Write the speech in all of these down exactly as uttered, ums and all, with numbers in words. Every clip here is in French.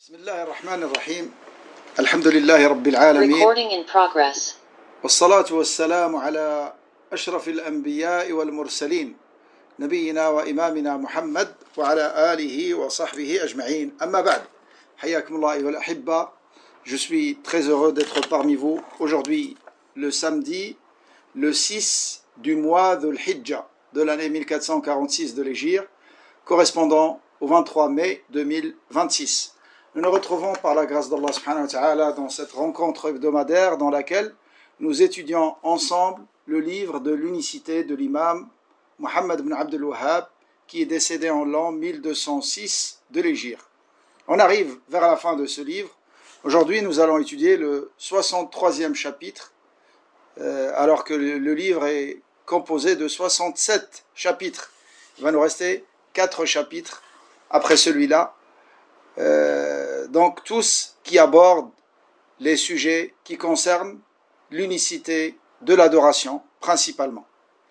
بسم الله الرحمن الرحيم الحمد لله رب العالمين Recording in progress. والصلاة والسلام على أشرف الأنبياء والمرسلين نبينا وإمامنا محمد وعلى آله وصحبه أجمعين أما بعد حياكم الله أيها الأحبة. Je suis très heureux d'être parmi vous aujourd'hui le samedi le six du mois de l'Hijjah de l'année mille quatre cent quarante-six de l'Hégire correspondant au vingt-trois mai deux mille vingt-six. Nous nous retrouvons par la grâce d'Allah subhanahu wa ta'ala dans cette rencontre hebdomadaire dans laquelle nous étudions ensemble le livre de l'unicité de l'imam Muhammad ibn Abdul Wahhab qui est décédé en l'an mille deux cent six de l'Hégire. On arrive vers la fin de ce livre. Aujourd'hui, nous allons étudier le soixante-troisième chapitre euh, alors que le, le livre est composé de soixante-sept chapitres. Il va nous rester quatre chapitres après celui-là. Euh, donc tous qui abordent les sujets qui concernent l'unicité de l'adoration principalement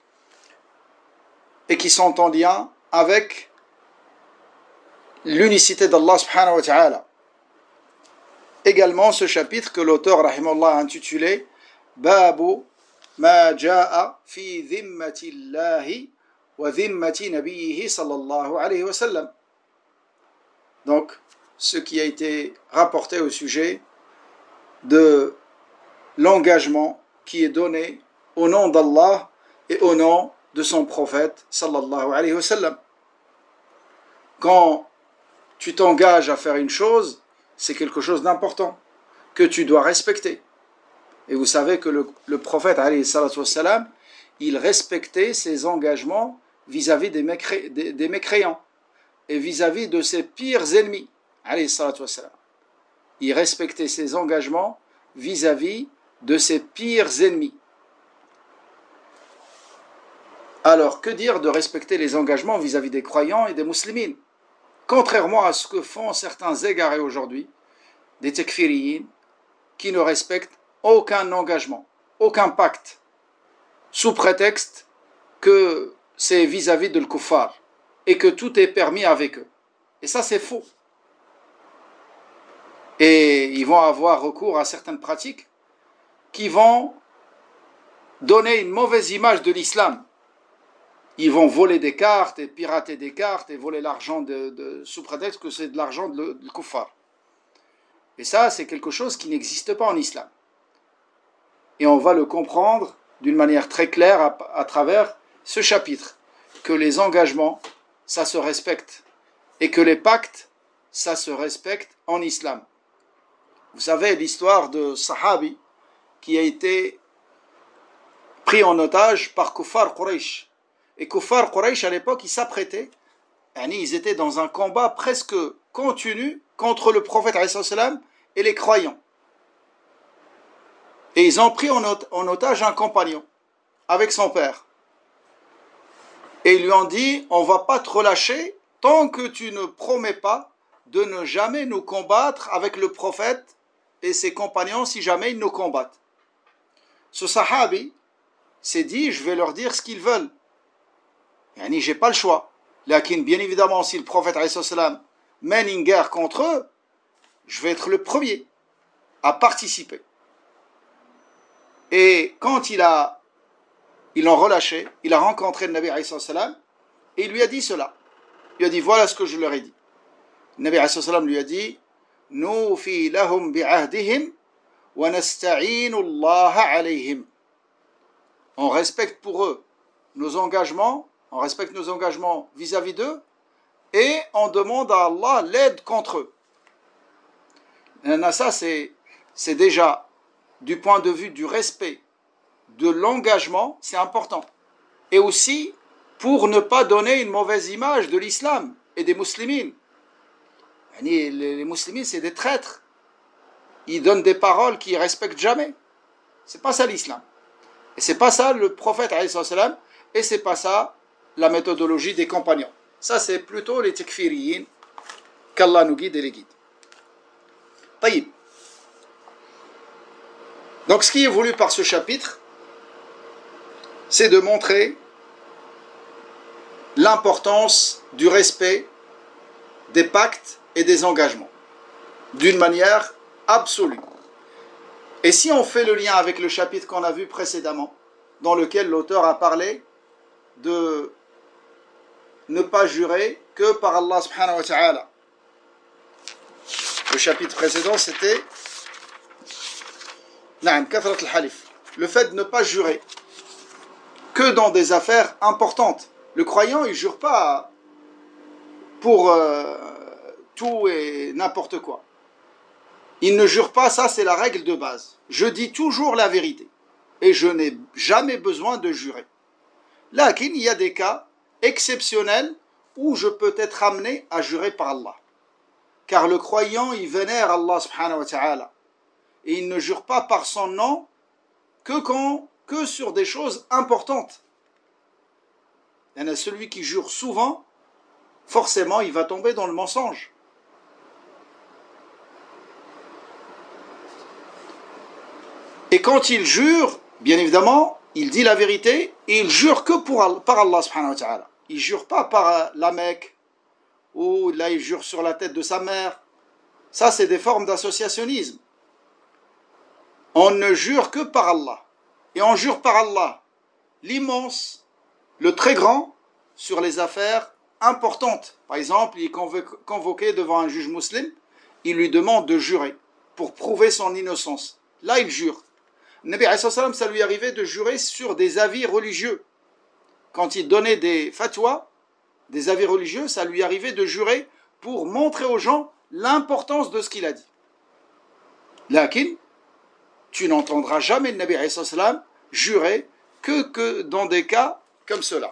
et qui sont en lien avec l'unicité d'Allah subhanahu wa ta'ala. Également ce chapitre que l'auteur rahimahullah a intitulé Babu ma ja'a fi dhimmati Allahi wa dhimmati nabiyhi sallallahu alayhi wa sallam. Donc ce qui a été rapporté au sujet de l'engagement qui est donné au nom d'Allah et au nom de son prophète sallallahu alayhi wa sallam. Quand tu t'engages à faire une chose, c'est quelque chose d'important que tu dois respecter. Et vous savez que le, le prophète alayhi salatu wa sallam, il respectait ses engagements vis-à-vis des, mécré, des, des mécréants et vis-à-vis de ses pires ennemis. Il respectait ses engagements vis-à-vis de ses pires ennemis. Alors, que dire de respecter les engagements vis-à-vis des croyants et des musulmans? Contrairement à ce que font certains égarés aujourd'hui, des tekfiriyin, qui ne respectent aucun engagement, aucun pacte, sous prétexte que c'est vis-à-vis de l'kuffar et que tout est permis avec eux. Et ça, c'est faux. Et ils vont avoir recours à certaines pratiques qui vont donner une mauvaise image de l'islam. Ils vont voler des cartes et pirater des cartes et voler l'argent de, de, sous prétexte que c'est de l'argent de, de kuffar. Et ça, c'est quelque chose qui n'existe pas en islam. Et on va le comprendre d'une manière très claire à, à travers ce chapitre, que les engagements, ça se respecte, et que les pactes, ça se respecte en islam. Vous savez l'histoire de Sahabi qui a été pris en otage par Kuffar Quraysh. Et Kuffar Quraysh à l'époque, ils s'apprêtaient, ils étaient dans un combat presque continu contre le prophète et les croyants. Et ils ont pris en otage un compagnon avec son père. Et ils lui ont dit, on ne va pas te relâcher tant que tu ne promets pas de ne jamais nous combattre avec le prophète et ses compagnons si jamais ils nous combattent. Ce sahabi s'est dit, je vais leur dire ce qu'ils veulent. Yani, j'ai pas le choix. Lakin, bien évidemment, si le prophète mène une guerre contre eux, je vais être le premier à participer. Et quand il a, ils l'ont relâché, il a rencontré le Nabi et il lui a dit cela. Il lui a dit, voilà ce que je leur ai dit. Le Nabi lui a dit, Nufi lahum bi'ahdihim wa nasta'inu Allah alayhim. On respecte pour eux nos engagements, on respecte nos engagements vis-à-vis d'eux, et on demande à Allah l'aide contre eux. Et ça, c'est, c'est déjà, du point de vue du respect de l'engagement, c'est important. Et aussi, pour ne pas donner une mauvaise image de l'islam et des musulmans. Les, les musulmans, c'est des traîtres. Ils donnent des paroles qu'ils ne respectent jamais. C'est pas ça l'islam. Et c'est pas ça le prophète, et c'est pas ça la méthodologie des compagnons. Ça, c'est plutôt les tekfiriyin, qu'Allah nous guide et les guide. Taïb. Donc, ce qui est voulu par ce chapitre, c'est de montrer l'importance du respect des pactes et des engagements. d'une manière absolue. Et si on fait le lien avec le chapitre qu'on a vu précédemment, dans lequel l'auteur a parlé de ne pas jurer que par Allah subhanahu wa ta'ala. Le chapitre précédent, c'était Na'am, kathrat al-halif. Le fait de ne pas jurer que dans des affaires importantes. Le croyant, il ne jure pas pour euh, tout et n'importe quoi. Il ne jure pas, ça c'est la règle de base. Je dis toujours la vérité. Et je n'ai jamais besoin de jurer. Là, il y a des cas exceptionnels où je peux être amené à jurer par Allah. Car le croyant, il vénère Allah subhanahu wa ta'ala. Et il ne jure pas par son nom que, quand, que sur des choses importantes. Il y en a celui qui jure souvent, forcément il va tomber dans le mensonge. Et quand il jure, bien évidemment, il dit la vérité et il jure que pour, par Allah subhanahu wa ta'ala. Il ne jure pas par la Mecque, ou là il jure sur la tête de sa mère. Ça c'est des formes d'associationnisme. On ne jure que par Allah. Et on jure par Allah, l'immense, le très grand, sur les affaires importantes. Par exemple, il est convoqué devant un juge musulman, il lui demande de jurer pour prouver son innocence. Là, il jure. Nabi alayhi salam, ça lui arrivait de jurer sur des avis religieux. Quand il donnait des fatwas, des avis religieux, ça lui arrivait de jurer pour montrer aux gens l'importance de ce qu'il a dit. Lakin, tu n'entendras jamais le Nabi alayhi salam jurer que, que dans des cas comme cela.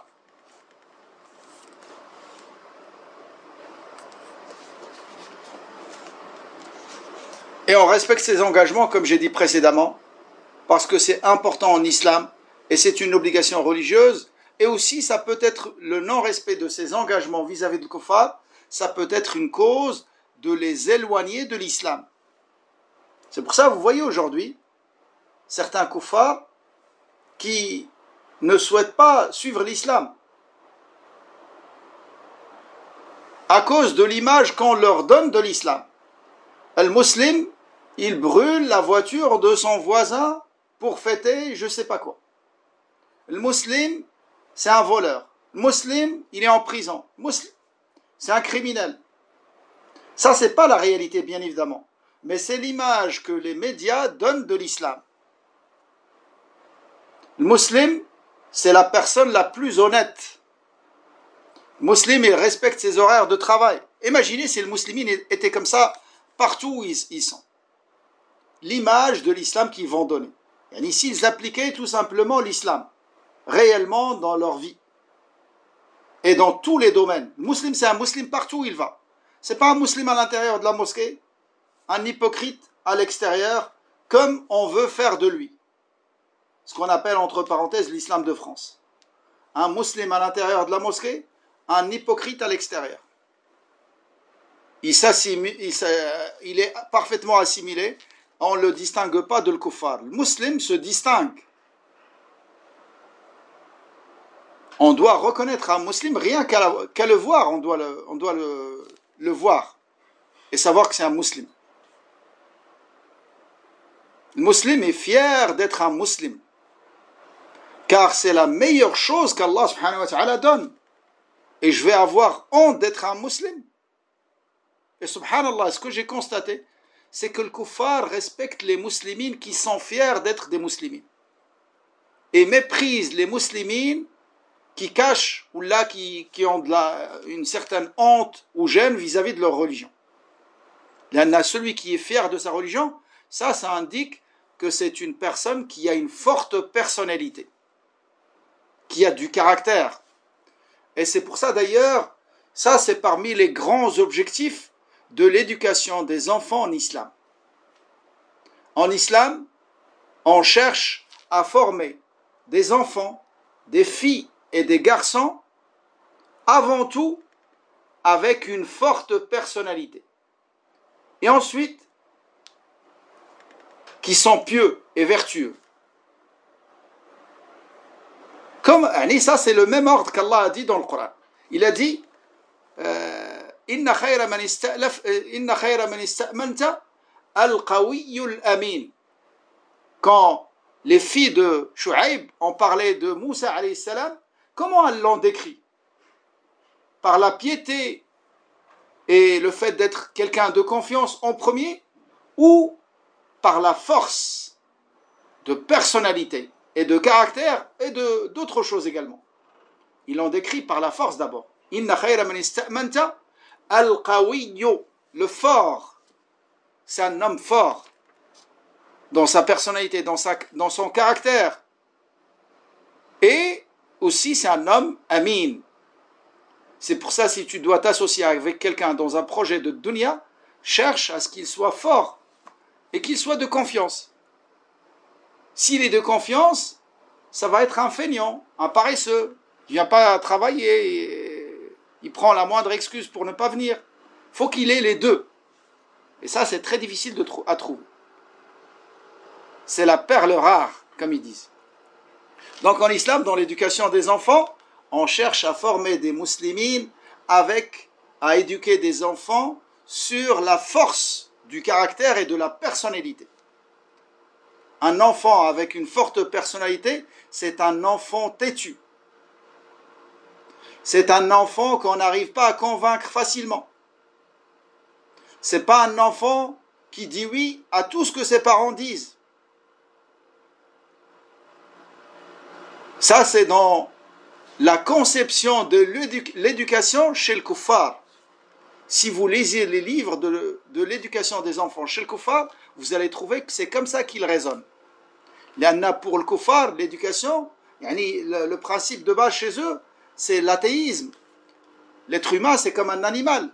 Et on respecte ses engagements, comme j'ai dit précédemment, parce que c'est important en islam, et c'est une obligation religieuse, et aussi ça peut être le non-respect de ses engagements vis-à-vis du kuffar, ça peut être une cause de les éloigner de l'islam. C'est pour ça, vous voyez aujourd'hui, certains kuffars qui ne souhaitent pas suivre l'islam, à cause de l'image qu'on leur donne de l'islam. Le musulman, il brûle la voiture de son voisin pour fêter je ne sais pas quoi. Le musulman, c'est un voleur. Le musulman, il est en prison. Le musulman, c'est un criminel. Ça, c'est pas la réalité, bien évidemment. Mais c'est l'image que les médias donnent de l'islam. Le musulman, c'est la personne la plus honnête. Le musulman, il respecte ses horaires de travail. Imaginez si le musulman était comme ça partout où ils sont. L'image de l'islam qu'ils vont donner. Et ici, ils appliquaient tout simplement l'islam, réellement dans leur vie. Et dans tous les domaines. Le musulman, c'est un musulman partout où il va. Ce n'est pas un musulman à l'intérieur de la mosquée, un hypocrite à l'extérieur, comme on veut faire de lui. Ce qu'on appelle, entre parenthèses, l'islam de France. Un musulman à l'intérieur de la mosquée, un hypocrite à l'extérieur. Il, il, il est parfaitement assimilé, on ne le distingue pas de le kuffar. Le musulman se distingue. On doit reconnaître un musulman, rien qu'à, qu'à le voir, on doit, le, on doit le, le voir et savoir que c'est un musulman. Le musulman est fier d'être un musulman, car c'est la meilleure chose qu'Allah subhanahu wa ta'ala donne. Et je vais avoir honte d'être un musulman. Et subhanallah, ce que j'ai constaté, c'est que le kuffar respecte les muslimines qui sont fiers d'être des muslimines. Et méprise les muslimines qui cachent ou là qui, qui ont de la, une certaine honte ou gêne vis-à-vis de leur religion. Il y en a celui qui est fier de sa religion, ça, ça indique que c'est une personne qui a une forte personnalité, qui a du caractère. Et c'est pour ça d'ailleurs, ça c'est parmi les grands objectifs de l'éducation des enfants en islam. En islam, on cherche à former des enfants, des filles et des garçons, avant tout avec une forte personnalité. Et ensuite, qui sont pieux et vertueux. Comme, ça c'est le même ordre qu'Allah a dit dans le Coran. Il a dit, euh, إن خير من استألف إن خير من استأمنت القوي الأمين. Quand les filles de Shu'aib ont parlé de Moussa alayhi salam, comment elles l'ont décrit? Par la piété et le fait d'être quelqu'un de confiance en premier, ou par la force de personnalité et de caractère et de, d'autres choses également. Ils l'ont décrit par la force d'abord. Inna khayra man ista'manta al-qawiyyu, le fort. C'est un homme fort dans sa personnalité, dans, sa, dans son caractère. Et aussi c'est un homme amin. C'est pour ça, si tu dois t'associer avec quelqu'un dans un projet de dunya, cherche à ce qu'il soit fort et qu'il soit de confiance. S'il est de confiance, ça va être un feignant, un paresseux. Il ne vient pas travailler, et il prend la moindre excuse pour ne pas venir. Il faut qu'il ait les deux. Et ça, c'est très difficile de tr- à trouver. C'est la perle rare, comme ils disent. Donc en islam, dans l'éducation des enfants, on cherche à former des muslimines avec, à éduquer des enfants sur la force du caractère et de la personnalité. Un enfant avec une forte personnalité, c'est un enfant têtu. C'est un enfant qu'on n'arrive pas à convaincre facilement. C'est pas un enfant qui dit oui à tout ce que ses parents disent. Ça, c'est dans la conception de l'éducation chez le kuffar. Si vous lisez les livres de, de l'éducation des enfants chez le kuffar, vous allez trouver que c'est comme ça qu'ils raisonnent. L'anna pour le kuffar, l'éducation, le, le principe de base chez eux, c'est l'athéisme. L'être humain, c'est comme un animal.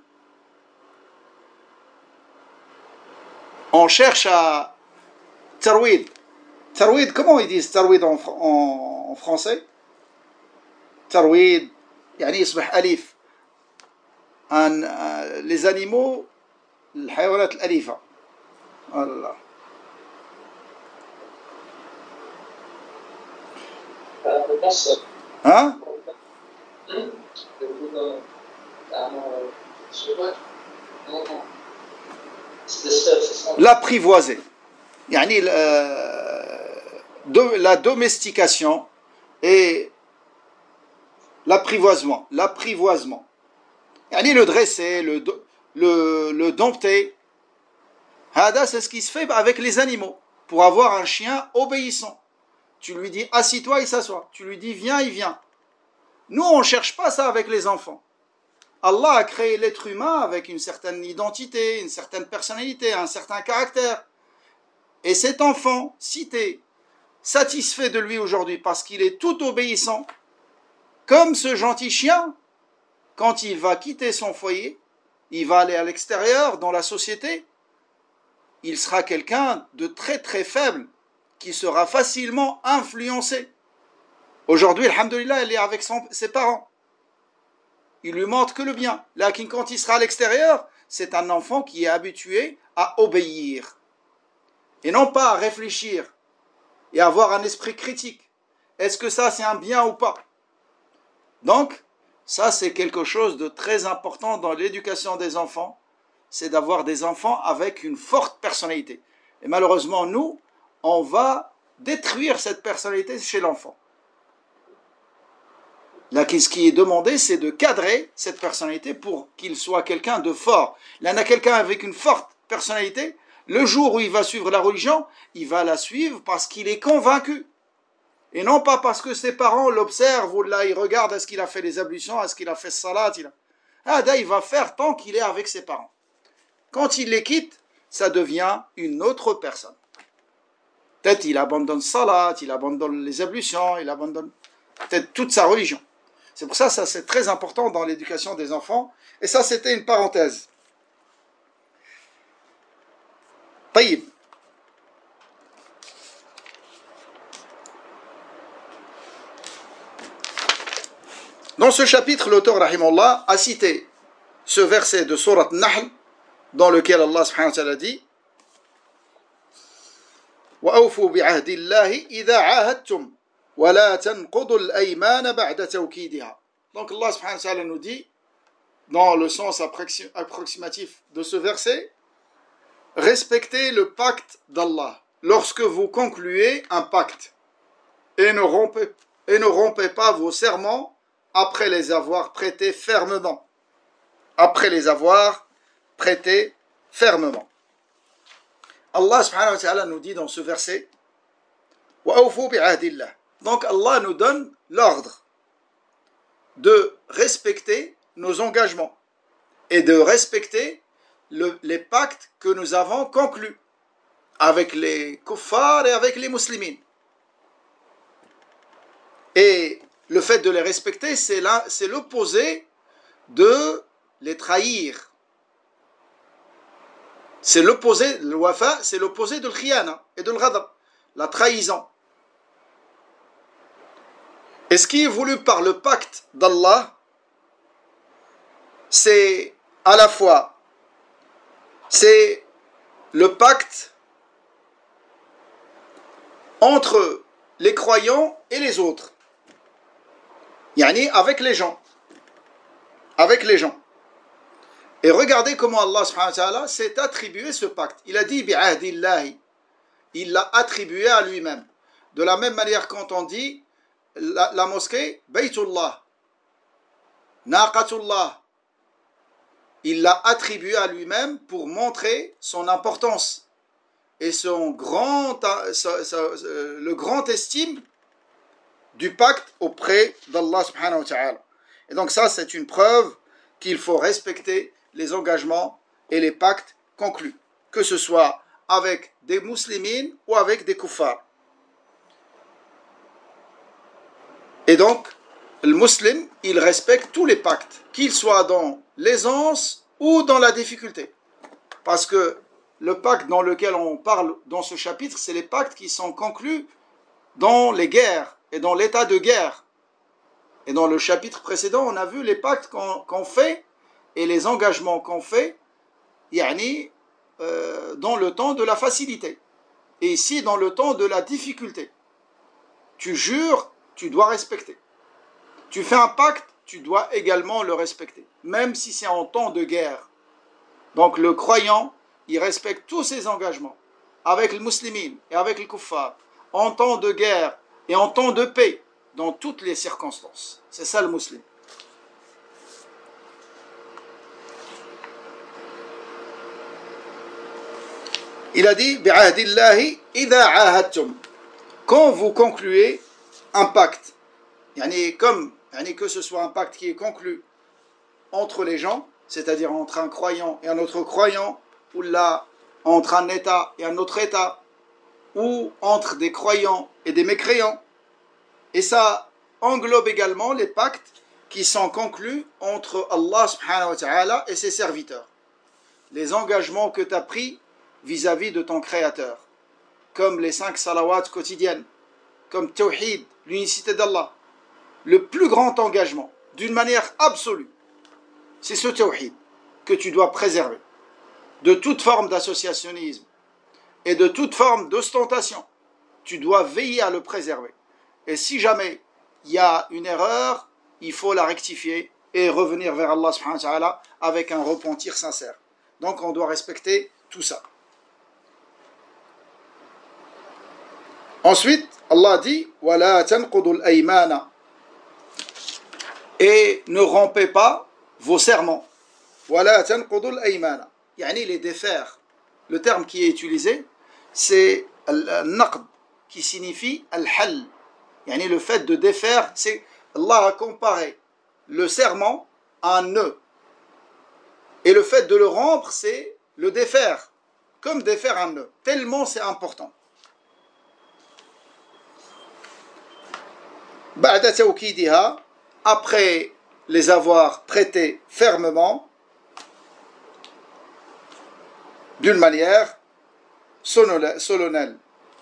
On cherche à tarwid. Tarwid, comment ils disent tarwid en, en, en français? Tarwid, يعني يصبح أليف. Un, euh, les animaux, الحيوانات الأليفة. الله. Hein? L'apprivoiser. يعني la domestication et l'apprivoisement. L'apprivoisement. يعني le dresser, le, le, le dompter. Hada, c'est ce qui se fait avec les animaux. Pour avoir un chien obéissant. Tu lui dis assis-toi, il s'assoit. Tu lui dis viens, il vient. Nous, on ne cherche pas ça avec les enfants. Allah a créé l'être humain avec une certaine identité, une certaine personnalité, un certain caractère. Et cet enfant, si tu es satisfait de lui aujourd'hui parce qu'il est tout obéissant, comme ce gentil chien, quand il va quitter son foyer, il va aller à l'extérieur, dans la société, il sera quelqu'un de très très faible, qui sera facilement influencé. Aujourd'hui, alhamdoulilah, il est avec son, ses parents. Il lui montre que le bien. Là, quand il sera à l'extérieur, c'est un enfant qui est habitué à obéir. Et non pas à réfléchir et avoir un esprit critique. Est-ce que ça, c'est un bien ou pas? Donc, ça, c'est quelque chose de très important dans l'éducation des enfants. C'est d'avoir des enfants avec une forte personnalité. Et malheureusement, nous, on va détruire cette personnalité chez l'enfant. Là, ce qui est demandé, c'est de cadrer cette personnalité pour qu'il soit quelqu'un de fort. Là, on a quelqu'un avec une forte personnalité. Le jour où il va suivre la religion, il va la suivre parce qu'il est convaincu. Et non pas parce que ses parents l'observent ou là, ils regardent est-ce qu'il a fait les ablutions, est-ce qu'il a fait salat. Il a... Ah, là, il va faire tant qu'il est avec ses parents. Quand il les quitte, ça devient une autre personne. Peut-être il abandonne salat, il abandonne les ablutions, il abandonne peut-être toute sa religion. C'est pour ça que ça c'est très important dans l'éducation des enfants. Et ça, c'était une parenthèse. طيب. Dans ce chapitre, l'auteur rahimahullah a cité ce verset de Surat Nahl dans lequel Allah subhanahu wa ta'ala dit وَأَوْفُوا بِعَهْدِ اللَّهِ إِذَا عَاهَدْتُمْ وَلَا تَنْقُضُوا الْأَيْمَانَ بَعْدَ تَوْكِيدِهَا. Donc Allah subhanahu wa ta'ala nous dit dans le sens approximatif de ce verset, respectez le pacte d'Allah lorsque vous concluez un pacte et ne rompez, et ne rompez pas vos serments après les avoir prêtés fermement. Après les avoir prêtés fermement. Allah subhanahu wa ta'ala nous dit dans ce verset وَأَوْفُوا بِعَهْدِ اللَّهِ. Donc Allah nous donne l'ordre de respecter nos engagements et de respecter le, les pactes que nous avons conclus avec les kuffars et avec les muslimines. Et le fait de les respecter, c'est, là, c'est l'opposé de les trahir. C'est l'opposé, le wafa, c'est l'opposé de l'khiyana et de l'ghadab, la trahison. Et ce qui est voulu par le pacte d'Allah, c'est à la fois, c'est le pacte entre les croyants et les autres. Yani avec les gens. Avec les gens. Et regardez comment Allah subhanahu wa ta'ala s'est attribué ce pacte. Il a dit bi'ahdillahi. Il l'a attribué à lui-même. De la même manière quand on dit la, la mosquée, Baytullah, Naqatullah, il l'a attribué à lui-même pour montrer son importance et son grand, sa, sa, le grand estime du pacte auprès d'Allah subhanahu wa ta'ala. Et donc ça, c'est une preuve qu'il faut respecter les engagements et les pactes conclus, que ce soit avec des muslimines ou avec des kuffars. Et donc, le musulman, il respecte tous les pactes, qu'ils soient dans l'aisance ou dans la difficulté. Parce que le pacte dans lequel on parle dans ce chapitre, c'est les pactes qui sont conclus dans les guerres et dans l'état de guerre. Et dans le chapitre précédent, on a vu les pactes qu'on, qu'on fait et les engagements qu'on fait, yani, euh, dans le temps de la facilité. Et ici, dans le temps de la difficulté. Tu jures, tu dois respecter. Tu fais un pacte, tu dois également le respecter, même si c'est en temps de guerre. Donc le croyant, il respecte tous ses engagements, avec le musulman et avec le kuffar, en temps de guerre et en temps de paix, dans toutes les circonstances. C'est ça le musulman. Il a dit bi'ahdillahi idha ahadtum. Quand vous concluez un pacte, yani comme yani que ce soit un pacte qui est conclu entre les gens, c'est-à-dire entre un croyant et un autre croyant, ou là entre un État et un autre État, ou entre des croyants et des mécréants. Et ça englobe également les pactes qui sont conclus entre Allah subhanahu wa ta'ala et ses serviteurs. Les engagements que tu as pris vis-à-vis de ton Créateur, comme les cinq salawats quotidiennes, comme Tawhid, l'unicité d'Allah. Le plus grand engagement, d'une manière absolue, c'est ce Tawhid que tu dois préserver de toute forme d'associationnisme et de toute forme d'ostentation. Tu dois veiller à le préserver. Et si jamais il y a une erreur, il faut la rectifier et revenir vers Allah subhanahu wa ta'ala avec un repentir sincère. Donc on doit respecter tout ça. Ensuite, Allah dit وَلَا تَنْقُضُوا الْأَيْمَانَ. Et ne rompez pas vos serments. وَلَا تَنْقُضُوا الْأَيْمَانَ. Yani les défaire. Le terme qui est utilisé, c'est al-naqd, qui signifie al-hal. Yani le fait de défaire, c'est Allah a comparé le serment à un nœud. Et le fait de le rompre, c'est le défaire, comme défaire un nœud. Tellement c'est important. بعد توكيدها, après les avoir prêtés fermement, d'une manière solennelle.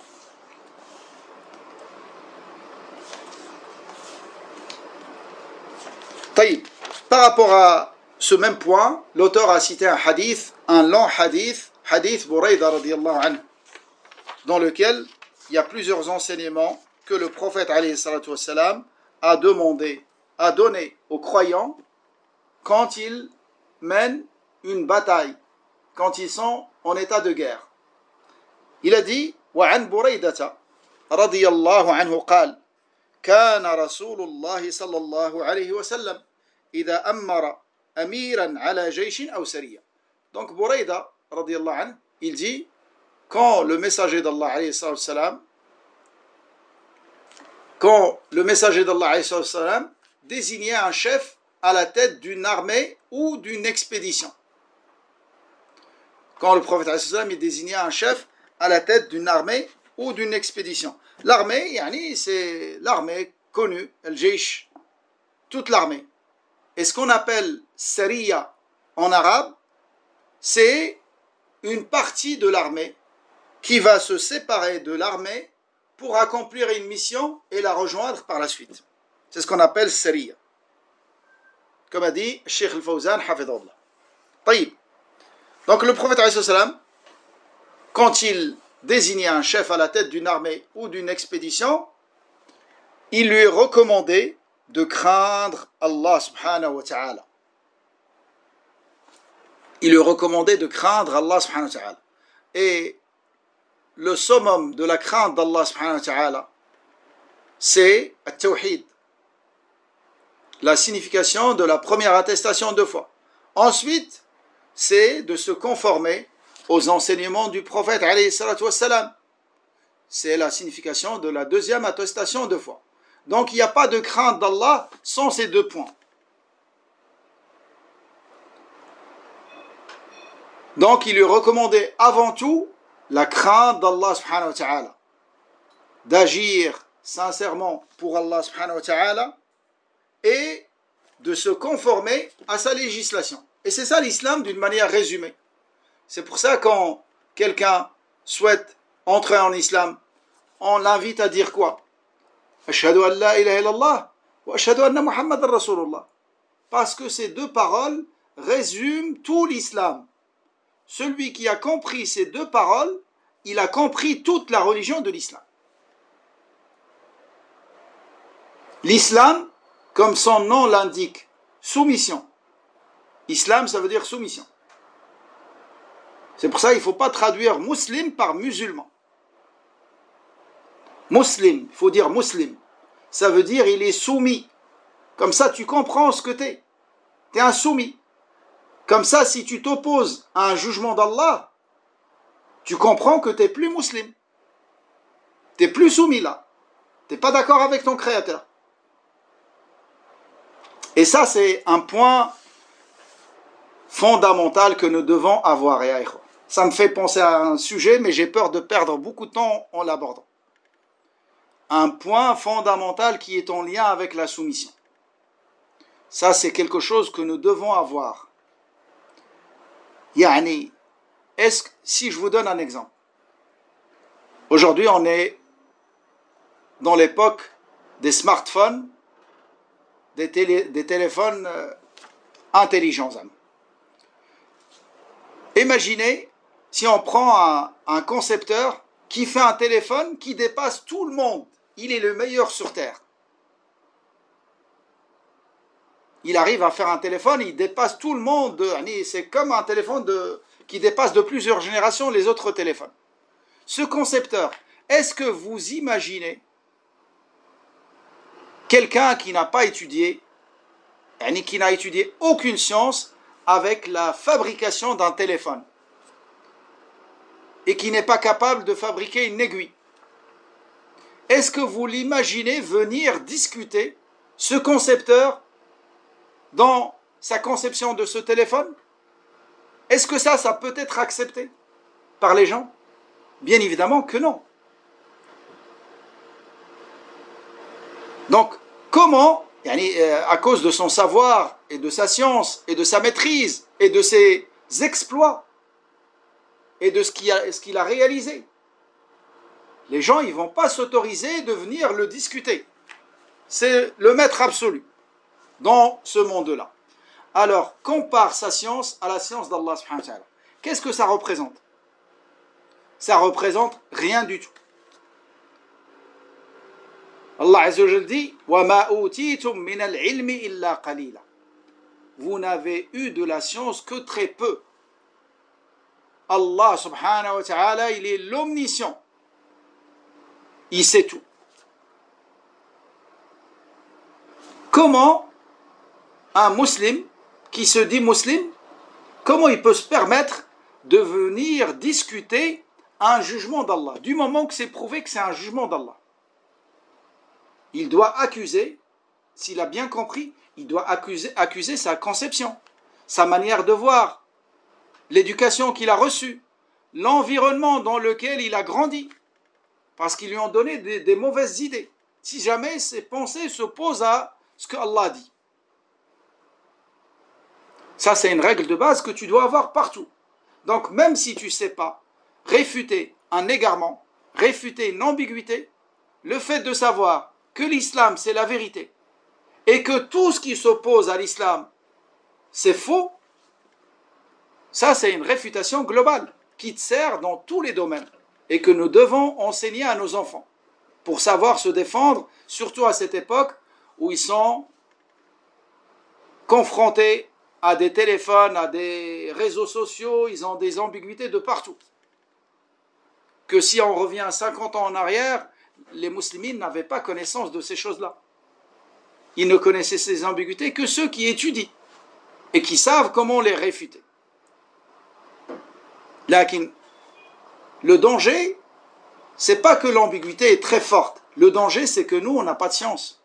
طيب, par rapport à ce même point, l'auteur a cité un hadith, un long hadith, hadith Burayda radiyallahu anhu, dans lequel il y a plusieurs enseignements que le prophète alayhi salatu wassalam a demandé, a donné aux croyants quand ils mènent une bataille, quand ils sont en état de guerre. Il a dit وعن بريدة رضي الله عنه قال كان رسول الله صلى الله عليه وسلم إذا أمر أميرا على جيش أو سرية. Donc Bouraïda رضي الله عنه, il dit quand le messager d'Allah alayhi salam, quand le messager d'Allah alayhi salam désignait un chef à la tête d'une armée ou d'une expédition. Quand le prophète alayhi salam il désignait un chef à la tête d'une armée ou d'une expédition. L'armée, yani, c'est l'armée connue, al-Jaysh, toute l'armée. Et ce qu'on appelle Sariya en arabe, c'est une partie de l'armée qui va se séparer de l'armée pour accomplir une mission et la rejoindre par la suite. C'est ce qu'on appelle Sariya. Comme a dit Cheikh Al-Fawzan, hafidhullah. Taïb. Donc le prophète alayhi salam, quand il désignait un chef à la tête d'une armée ou d'une expédition, il lui est recommandé de craindre Allah subhanahu wa ta'ala. Il lui est recommandé de craindre Allah subhanahu wa ta'ala. Et le summum de la crainte d'Allah subhanahu wa ta'ala, c'est at-tawhid, la signification de la première attestation de foi. Ensuite, c'est de se conformer aux enseignements du prophète alayhi salatu wassalam. C'est la signification de la deuxième attestation de foi. Donc il n'y a pas de crainte d'Allah sans ces deux points. Donc il lui est recommandé avant tout la crainte d'Allah subhanahu wa ta'ala, d'agir sincèrement pour Allah subhanahu wa ta'ala et de se conformer à sa législation. Et c'est ça l'islam d'une manière résumée. C'est pour ça quand quelqu'un souhaite entrer en islam, on l'invite à dire quoi? Ashhadu an la ilaha illallah wa ashhadu anna Muhammadan Rasulullah. Parce que ces deux paroles résument tout l'islam. Celui qui a compris ces deux paroles, il a compris toute la religion de l'islam. L'islam, comme son nom l'indique, soumission. Islam, ça veut dire soumission. C'est pour ça qu'il ne faut pas traduire muslim par musulman. Muslim, il faut dire muslim. Ça veut dire il est soumis. Comme ça, tu comprends ce que tu es. Tu es un soumis. Comme ça, si tu t'opposes à un jugement d'Allah, tu comprends que tu n'es plus musulman. Tu n'es plus soumis là. Tu n'es pas d'accord avec ton Créateur. Et ça, c'est un point fondamental que nous devons avoir. Ça me fait penser à un sujet, mais j'ai peur de perdre beaucoup de temps en l'abordant. Un point fondamental qui est en lien avec la soumission. Ça, c'est quelque chose que nous devons avoir. Yani, est-ce que, si je vous donne un exemple, aujourd'hui on est dans l'époque des smartphones, des, télé, des téléphones euh, intelligents. Imaginez si on prend un, un concepteur qui fait un téléphone qui dépasse tout le monde. Il est le meilleur sur Terre. Il arrive à faire un téléphone, il dépasse tout le monde. C'est comme un téléphone de, qui dépasse de plusieurs générations les autres téléphones. Ce concepteur, est-ce que vous imaginez quelqu'un qui n'a pas étudié, qui n'a étudié aucune science avec la fabrication d'un téléphone et qui n'est pas capable de fabriquer une aiguille? Est-ce que vous l'imaginez venir discuter ce concepteur dans sa conception de ce téléphone? Est-ce que ça, ça peut être accepté par les gens? Bien évidemment que non. Donc, comment, à cause de son savoir et de sa science et de sa maîtrise et de ses exploits et de ce qu'il a, ce qu'il a réalisé, les gens, ils ne vont pas s'autoriser de venir le discuter. C'est le maître absolu dans ce monde-là. Alors, compare sa science à la science d'Allah subhanahu wa ta'ala. Qu'est-ce que ça représente? Ça représente rien du tout. Allah Azza wa Jalla dit: وَمَا أُوتِيتُم مِّنَ الْعِلْمِ إِلَّا قَلِيلًا. vous n'avez eu de la science que très peu. Allah subhanahu wa ta'ala, il est l'omniscient. Il sait tout. Comment un musulman qui se dit musulman, comment il peut se permettre de venir discuter un jugement d'Allah, du moment que c'est prouvé que c'est un jugement d'Allah? Il doit accuser, s'il a bien compris, il doit accuser, accuser sa conception, sa manière de voir, l'éducation qu'il a reçue, l'environnement dans lequel il a grandi, parce qu'ils lui ont donné des, des mauvaises idées, si jamais ses pensées s'opposent à ce que Allah dit. Ça, c'est une règle de base que tu dois avoir partout. Donc, même si tu ne sais pas réfuter un égarement, réfuter une ambiguïté, le fait de savoir que l'islam, c'est la vérité, et que tout ce qui s'oppose à l'islam, c'est faux, ça, c'est une réfutation globale qui te sert dans tous les domaines et que nous devons enseigner à nos enfants pour savoir se défendre, surtout à cette époque où ils sont confrontés à des téléphones, à des réseaux sociaux, ils ont des ambiguïtés de partout. Que si on revient cinquante ans en arrière, les musulmans n'avaient pas connaissance de ces choses-là. Ils ne connaissaient ces ambiguïtés que ceux qui étudient et qui savent comment les réfuter. Lakin, le danger, c'est pas que l'ambiguïté est très forte. Le danger, c'est que nous, on n'a pas de science.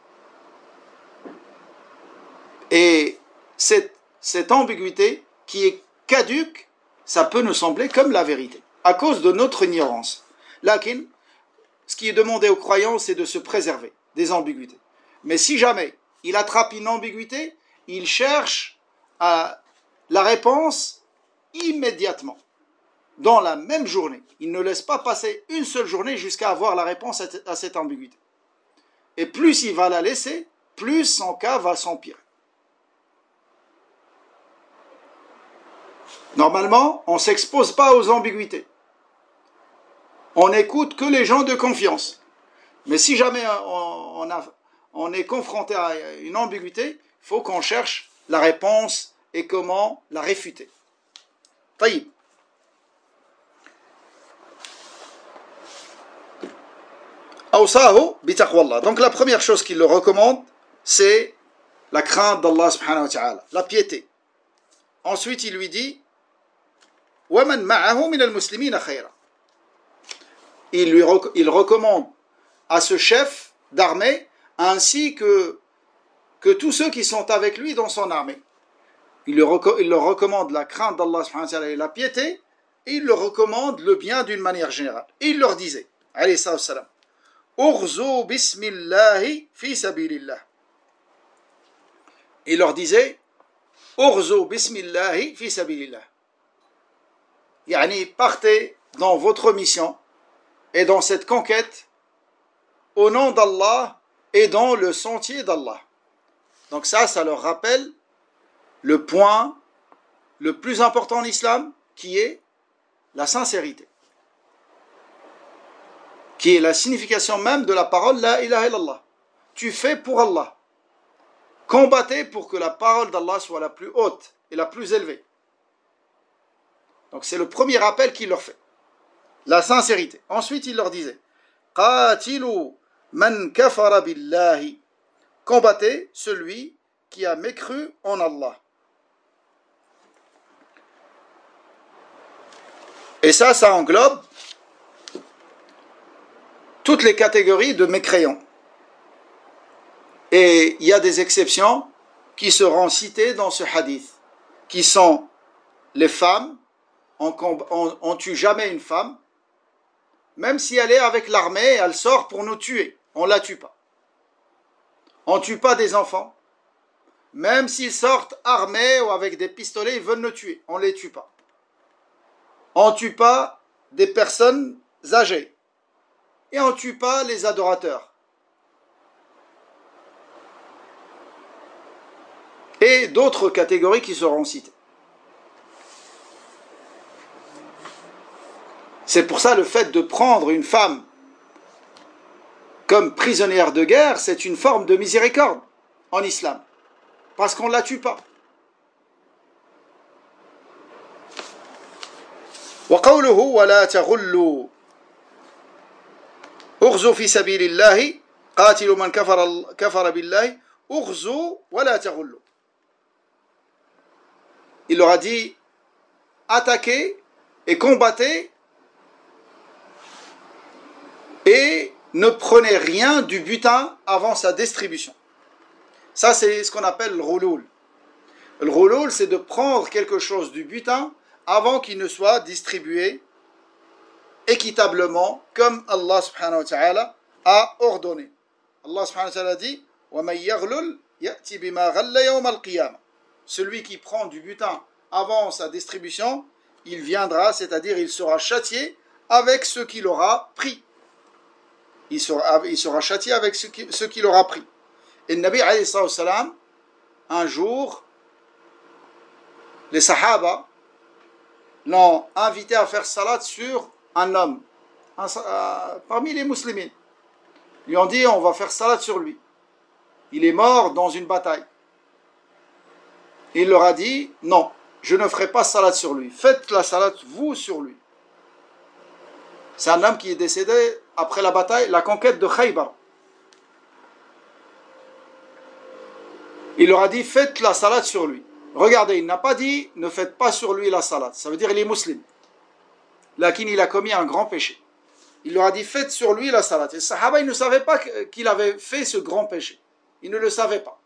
Et cette, cette ambiguïté qui est caduque, ça peut nous sembler comme la vérité, à cause de notre ignorance. Lakin, ce qui est demandé aux croyants, c'est de se préserver des ambiguïtés. Mais si jamais il attrape une ambiguïté, il cherche à la réponse immédiatement, dans la même journée. Il ne laisse pas passer une seule journée jusqu'à avoir la réponse à cette ambiguïté. Et plus il va la laisser, plus son cas va s'empirer. Normalement, on ne s'expose pas aux ambiguïtés. On n'écoute que les gens de confiance. Mais si jamais on, on, a, on est confronté à une ambiguïté, il faut qu'on cherche la réponse et comment la réfuter. Taïb. Donc la première chose qu'il le recommande, c'est la crainte d'Allah subhanahu wa ta'ala, la piété. Ensuite, il lui dit وَمَنْ مَعَهُ مِنَ الْمُسْلِمِينَ خَيْرًا. Il lui il recommande à ce chef d'armée ainsi que, que tous ceux qui sont avec lui dans son armée. Il, lui, il leur recommande la crainte d'Allah subhanahu wa ta'ala et la piété, et il leur recommande le bien d'une manière générale. Et il leur disait, alayhi salam, Urzu bismillahi fi sabilillah. Il leur disait, Urzu bismillahi fi sabilillah. Yani, partez dans votre mission et dans cette conquête au nom d'Allah et dans le sentier d'Allah. Donc ça, ça leur rappelle le point le plus important en islam, qui est la sincérité, qui est la signification même de la parole La ilaha illallah. Tu fais pour Allah. Combattez pour que la parole d'Allah soit la plus haute et la plus élevée. Donc c'est le premier rappel qu'il leur fait. La sincérité. Ensuite, il leur disait Qatilu man kafara billahi. Combattez celui qui a mécru en Allah. Et ça, ça englobe toutes les catégories de mécréants. Et il y a des exceptions qui seront citées dans ce hadith, qui sont les femmes. On ne tue jamais une femme, même si elle est avec l'armée, elle sort pour nous tuer, on ne la tue pas. On ne tue pas des enfants, même s'ils sortent armés ou avec des pistolets, ils veulent nous tuer, on ne les tue pas. On ne tue pas des personnes âgées, et on ne tue pas les adorateurs. Et d'autres catégories qui seront citées. C'est pour ça le fait de prendre une femme comme prisonnière de guerre, c'est une forme de miséricorde en islam. Parce qu'on ne la tue pas. وقوله ولا تغلوا اغزوا في سبيل الله قاتلوا من كفر كفر بالله اغزوا ولا تغلوا. Il leur a dit attaquez et combattez et ne prenez rien du butin avant sa distribution. Ça, c'est ce qu'on appelle le rouloul. Le rouloul, c'est de prendre quelque chose du butin avant qu'il ne soit distribué équitablement comme Allah subhanahu wa ta'ala a ordonné. Allah subhanahu wa ta'ala dit وَمَنْ يَغْلُلْ يَأْتِ بِمَا غَلَّ يَوْمَ الْقِيَامَةِ. Celui qui prend du butin avant sa distribution, il viendra, c'est-à-dire il sera châtié avec ce qu'il aura pris. Il sera, il sera châtié avec ce qu'il, ce qu'il aura pris. Et le Nabi alayhi salam, un jour, les Sahaba l'ont invité à faire salat sur un homme, un, euh, parmi les musulmans. Ils lui ont dit on va faire salat sur lui. Il est mort dans une bataille. Il leur a dit non, je ne ferai pas salat sur lui. Faites la salat vous sur lui. C'est un homme qui est décédé après la bataille, la conquête de Khaybar. Il leur a dit faites la salat sur lui. Regardez, il n'a pas dit ne faites pas sur lui la salat. Ça veut dire il est musulman. Lakin il a commis un grand péché. Il leur a dit faites sur lui la salat. Et les Sahaba, ils ne savaient pas qu'il avait fait ce grand péché. Ils ne le savaient pas.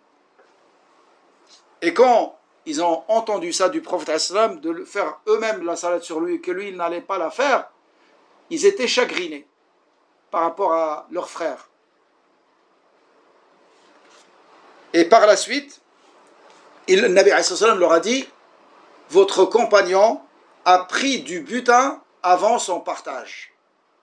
Et quand ils ont entendu ça du prophète sallam, de faire eux-mêmes la salat sur lui, que lui il n'allait pas la faire, ils étaient chagrinés par rapport à leur frère. Et par la suite, il, le Nabi sallam leur a dit votre compagnon a pris du butin avant son partage.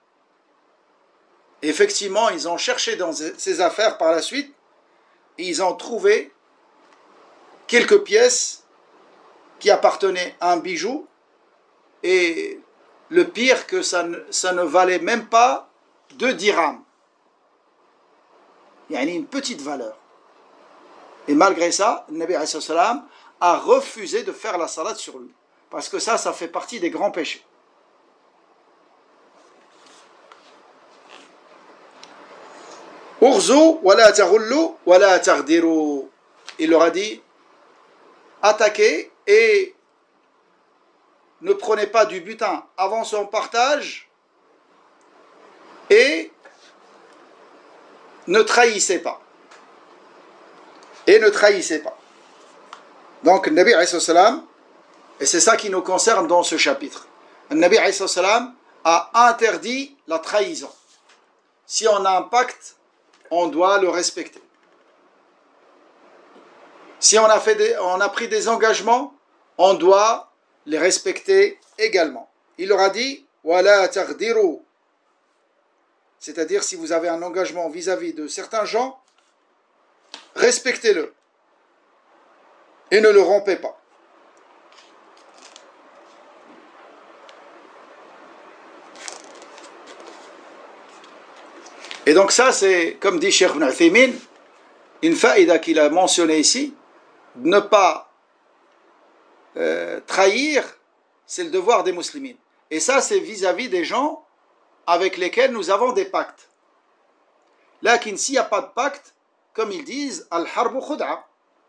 Et effectivement, ils ont cherché dans ses affaires par la suite et ils ont trouvé quelques pièces qui appartenaient à un bijou et le pire que ça ne, ça ne valait même pas deux dirhams. Il y a une petite valeur. Et malgré ça, le Nabi alayhi salam a refusé de faire la salat sur lui. Parce que ça, ça fait partie des grands péchés. Urzu wa la taghullu wa la taghdiru. Il leur a dit attaquez et ne prenez pas du butin avant son partage et ne trahissez pas. Et ne trahissez pas. Donc, le Nabi alayhi salam, et c'est ça qui nous concerne dans ce chapitre, le Nabi alayhi salam a interdit la trahison. Si on a un pacte, on doit le respecter. Si on a, fait des, on a pris des engagements, on doit les respecter également. Il leur a dit wala taghdiru, c'est-à-dire si vous avez un engagement vis-à-vis de certains gens, respectez-le et ne le rompez pas. Et donc ça, c'est, comme dit Cheikh Ibn Uthaymin, une faïda qu'il a mentionné ici, ne pas euh, trahir, c'est le devoir des musulmans. Et ça, c'est vis-à-vis des gens avec lesquels nous avons des pactes. Là, s'il n'y a pas de pacte, comme ils disent, al-harbu khud'a.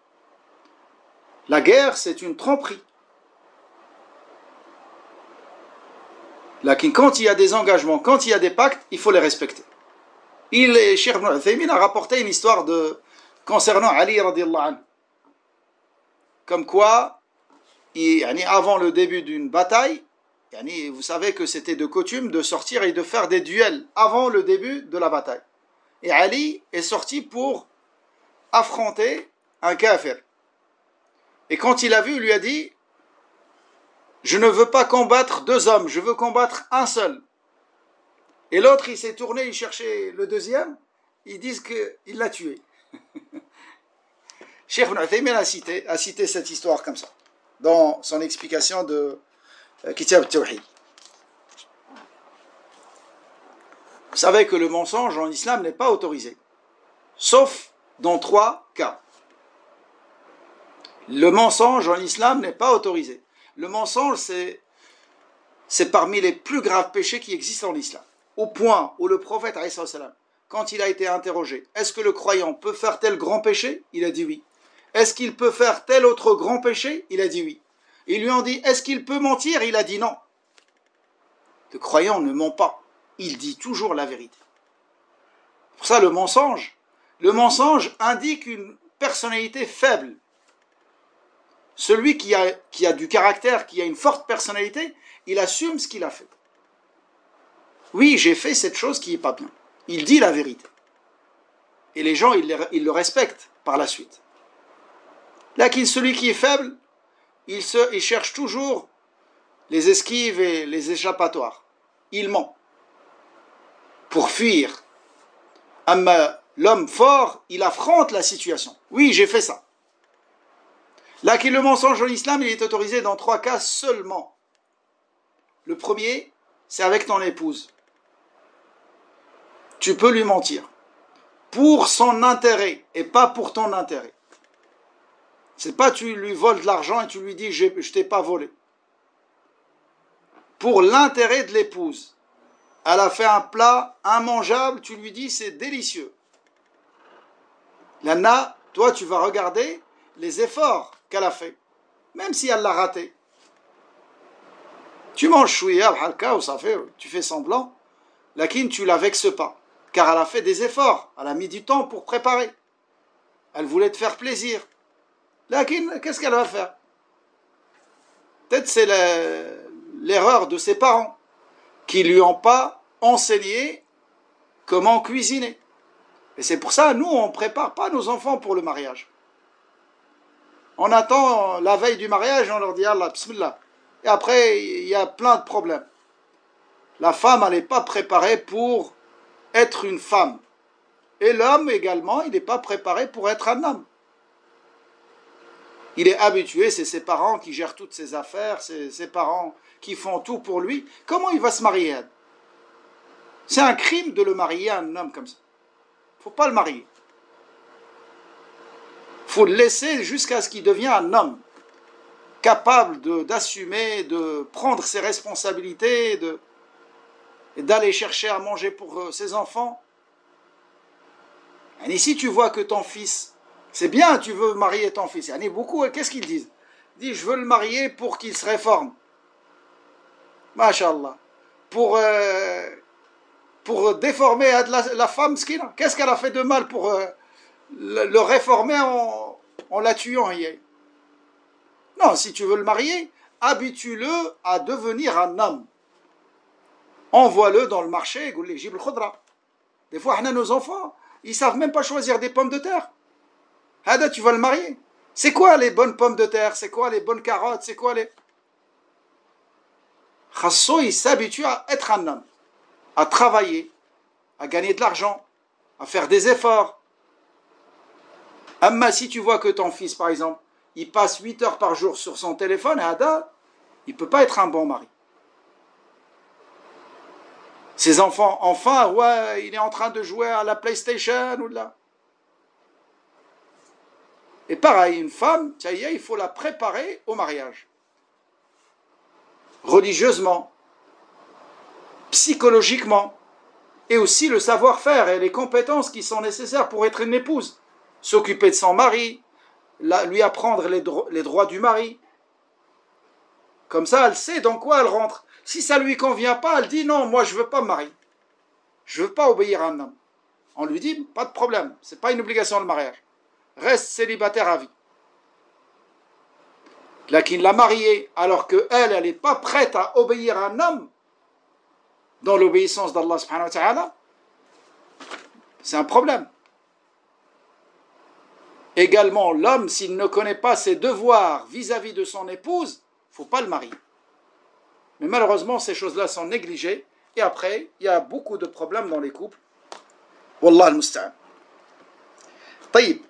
La guerre, c'est une tromperie. Là, quand il y a des engagements, quand il y a des pactes, il faut les respecter. Il, Cheikh Ibn Uthaymin a rapporté une histoire de, concernant Ali radiallahu anhu. Comme quoi, il, avant le début d'une bataille, vous savez que c'était de coutume de sortir et de faire des duels avant le début de la bataille. Et Ali est sorti pour affronter un kafir. Et quand il a vu, il lui a dit je ne veux pas combattre deux hommes, je veux combattre un seul. Et l'autre, il s'est tourné, il cherchait le deuxième, ils disent qu'il l'a tué. Cheikh Ibn Uthaymin a cité, a cité cette histoire comme ça, dans son explication de euh, Kitab al-Tawhid. Vous savez que le mensonge en islam n'est pas autorisé, sauf dans trois cas. Le mensonge en islam n'est pas autorisé. Le mensonge, c'est, c'est parmi les plus graves péchés qui existent en islam. Au point où le prophète, quand il a été interrogé, est-ce que le croyant peut faire tel grand péché? Il a dit oui. Est-ce qu'il peut faire tel autre grand péché? Il a dit oui. Ils lui ont dit, est-ce qu'il peut mentir? Il a dit non. Le croyant ne ment pas. Il dit toujours la vérité. Pour ça, le mensonge, le mensonge indique une personnalité faible. Celui qui a, qui a du caractère, qui a une forte personnalité, il assume ce qu'il a fait. Oui, j'ai fait cette chose qui n'est pas bien. Il dit la vérité. Et les gens, ils, ils le respectent par la suite. Là, celui qui est faible, il, se, il cherche toujours les esquives et les échappatoires. Il ment pour fuir. Amma, l'homme fort, il affronte la situation. Oui, j'ai fait ça. Là, le mensonge en islam, il est autorisé dans trois cas seulement. Le premier, c'est avec ton épouse. Tu peux lui mentir. Pour son intérêt et pas pour ton intérêt. C'est pas tu lui voles de l'argent et tu lui dis je ne t'ai pas volé. Pour l'intérêt de l'épouse. Elle a fait un plat immangeable, tu lui dis c'est délicieux. Là, toi tu vas regarder les efforts qu'elle a fait, même si elle l'a raté. Tu manges chouïa, halka, ou ça fait, tu fais semblant, lakin tu la vexes pas, car elle a fait des efforts, elle a mis du temps pour préparer. Elle voulait te faire plaisir. Lakin, qu'est-ce qu'elle va faire? Peut-être c'est l'erreur de ses parents, qui lui ont pas enseigné comment cuisiner. Et c'est pour ça, nous, on ne prépare pas nos enfants pour le mariage. On attend la veille du mariage, on leur dit Allah, bismillah. Et après, il y a plein de problèmes. La femme, elle n'est pas préparée pour être une femme. Et l'homme également, il n'est pas préparé pour être un homme. Il est habitué, c'est ses parents qui gèrent toutes ses affaires, c'est ses parents qui font tout pour lui. Comment il va se marier? C'est un crime de le marier à un homme comme ça. Il ne faut pas le marier. Il faut le laisser jusqu'à ce qu'il devienne un homme capable d'assumer, de, de prendre ses responsabilités, de, d'aller chercher à manger pour ses enfants. Et si tu vois que ton fils, c'est bien, tu veux marier ton fils. Il y en a beaucoup, qu'est-ce qu'ils disent? Ils disent, je veux le marier pour qu'il se réforme. Masha'Allah. Pour, euh, pour déformer la, la femme, qu'est-ce qu'elle a fait de mal pour euh, le, le réformer en, en la tuant hier? Non, si tu veux le marier, habitue-le à devenir un homme. Envoie-le dans le marché, des fois, on a nos enfants, ils ne savent même pas choisir des pommes de terre. Hada, tu vas le marier. C'est quoi les bonnes pommes de terre? C'est quoi les bonnes carottes? C'est quoi les... Khasso, il s'habitue à être un homme, à travailler, à gagner de l'argent, à faire des efforts. Amma, si tu vois que ton fils, par exemple, il passe huit heures par jour sur son téléphone, Hada, il ne peut pas être un bon mari. Ses enfants, enfin, ouais, il est en train de jouer à la PlayStation ou là. Et pareil, une femme, ça y est, il faut la préparer au mariage. Religieusement, psychologiquement, et aussi le savoir-faire et les compétences qui sont nécessaires pour être une épouse. S'occuper de son mari, la, lui apprendre les, dro les droits du mari. Comme ça, elle sait dans quoi elle rentre. Si ça ne lui convient pas, elle dit non, moi je ne veux pas me marier. Je ne veux pas obéir à un homme. On lui dit, pas de problème, ce n'est pas une obligation le mariage. Reste célibataire à vie. Là, qui l'a mariée alors qu'elle, elle n'est pas prête à obéir à un homme dans l'obéissance d'Allah subhanahu wa ta'ala, c'est un problème. Également, l'homme, s'il ne connaît pas ses devoirs vis-à-vis de son épouse, il ne faut pas le marier. Mais malheureusement, ces choses-là sont négligées. Et après, il y a beaucoup de problèmes dans les couples. Wallah al-musta'an. Taïb.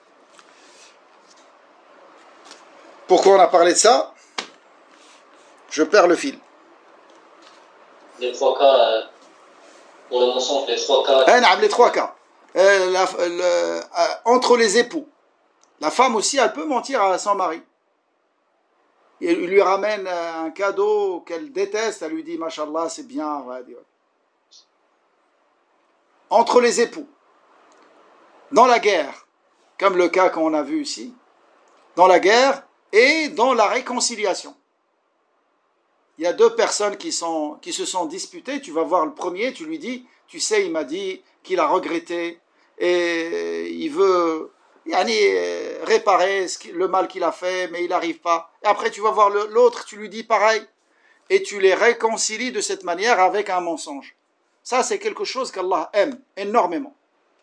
Pourquoi on a parlé de ça? Je perds le fil. Les trois cas, euh, pour le mensonge, les trois cas. Ah, les trois cas. Euh, la, le, euh, entre les époux. La femme aussi, elle peut mentir à son mari. il lui ramène un cadeau qu'elle déteste, elle lui dit Mashallah, c'est bien. Ouais, entre les époux, dans la guerre, comme le cas qu'on a vu ici, dans la guerre et dans la réconciliation. Il y a deux personnes qui, sont, qui se sont disputées, tu vas voir le premier, tu lui dis, tu sais, il m'a dit qu'il a regretté et il veut yani, réparer le mal qu'il a fait, mais il n'arrive pas. Et après, tu vas voir l'autre, tu lui dis pareil, et tu les réconcilies de cette manière avec un mensonge. Ça, c'est quelque chose qu'Allah aime énormément.